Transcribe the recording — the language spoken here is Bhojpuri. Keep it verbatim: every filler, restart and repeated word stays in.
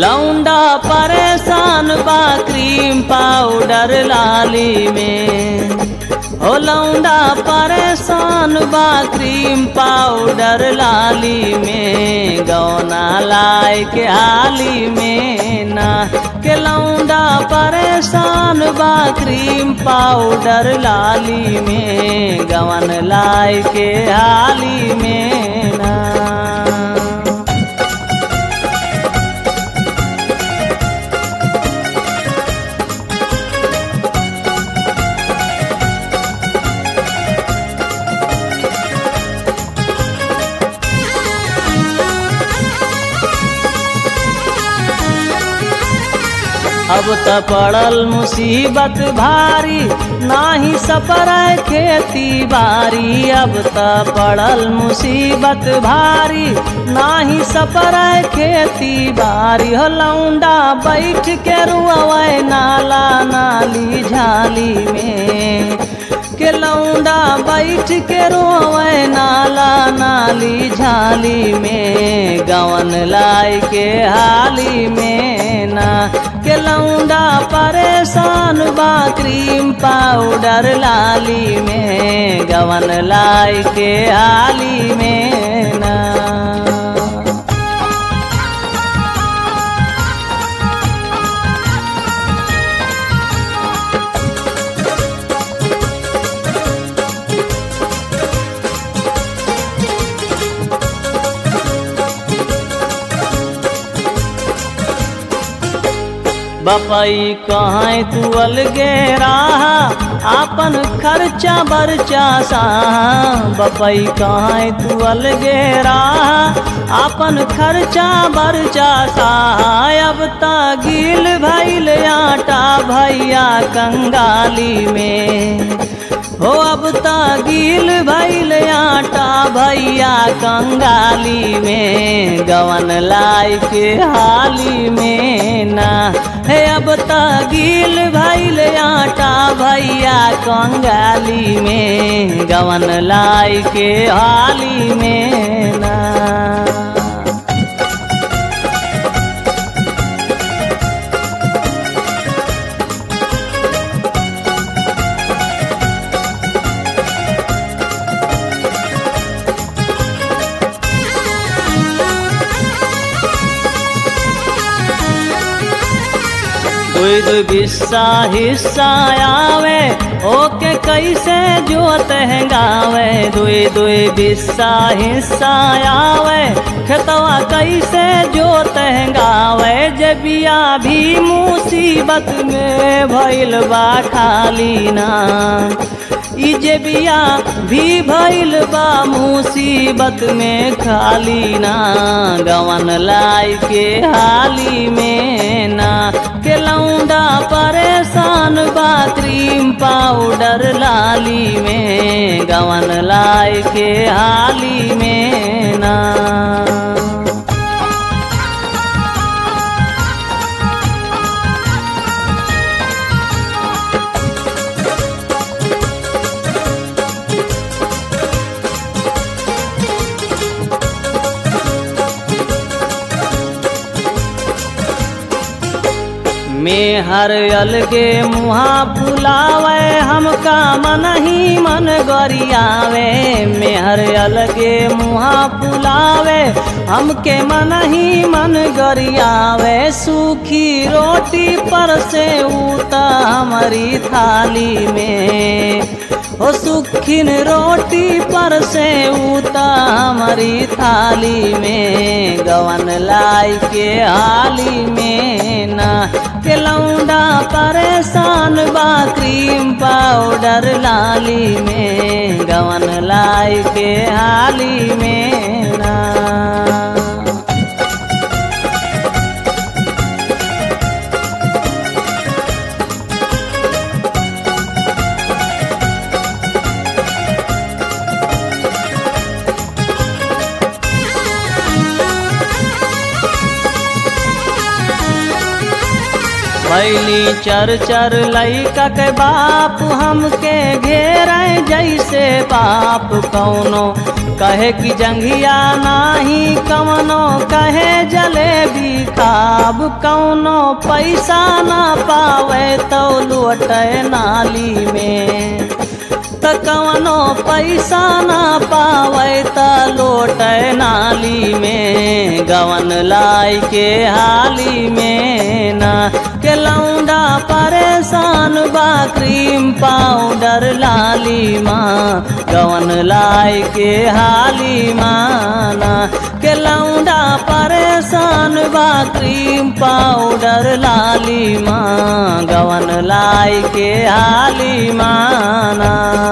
लौंडा परेशान बा क्रीम पाउडर लाली में। हो लौंडा परेशान बा क्रीम पाउडर लाली में। गौना लाई के हाली में ना के लौंडा परेशान बा क्रीम पाउडर लाली में। गवन लाई के हाली में ना। अब त पड़ल मुसीबत भारी नाही सपर खेती बारी। अब त पड़ल मुसीबत भारी नाही सपर खेती बारी। हो लौंडा बैठ के रुआवे नाला नाली झाली में। के लौंडा बैठ के रोवे नाला नाली झाली में। गवन लाई के हाली में ना के लौंडा परेशान बा क्रीम पाउडर लाली में। गवन लाई के हाली में ना। बपई कहाँ तू अलगे रहा आपन खर्चा बर्चा सहा। बपई कहाँ तू अलगे रहा आपन खर्चा बर्चा सहा। अब ता गील भइल आटा भैया कंगाली में। हो अब ता गील भइल आटा भैया कंगाली में। गवन लाई के हाली में ना है। अब ता गील भइल आटा भैया कंगाली में। गवन लाई के हाली में ना। दुई दुई बिस्सा हिस्सा आवे ओके कैसे जोत गावे। दुई दुई बिस्सा हिस्सा आवे खेतवा कैसे जोत गावे। जबिया भी मुसीबत में भइल बा खाली ना। ई जबिया भी भइल बा मुसीबत में खाली ना। गवन लाई के हाली में ना के लौंडा परेशान बा क्रीम पाउडर लाली में। गवन लाई के हाली में ना। में हर अलगे मुहा फुलावे हमका मन ही मन गरियावे। में हर अलगे मुहा फुलावे हमके मन ही मन गरियावे। सूखी रोटी पर से उता हमारी थाली में। हो सुखिन रोटी पर से उता हमारी थाली में। गवन लाई के हाली में ना के लौंडा परेशान बा क्रीम पाउडर लाली में। गवन लाई के हाली में ना। भैली चर चर लइका के बाप हमके घेरे जैसे बाप कौनो कहे कि जंघिया नाही कवनो कहे जलेबी खाब कौनो पैसा ना पावे तो लुटे नाली में त कवनो पैसा ना पावे त लोटे नाली में गवन लाई के हाली में ना के लौंडा परेशान बा क्रीम पाउडर लाली माँ गवन लाई के हाली माना के लौंडा परेशान बा क्रीम पाउडर लाली माँ गवन लाई के हाली माना।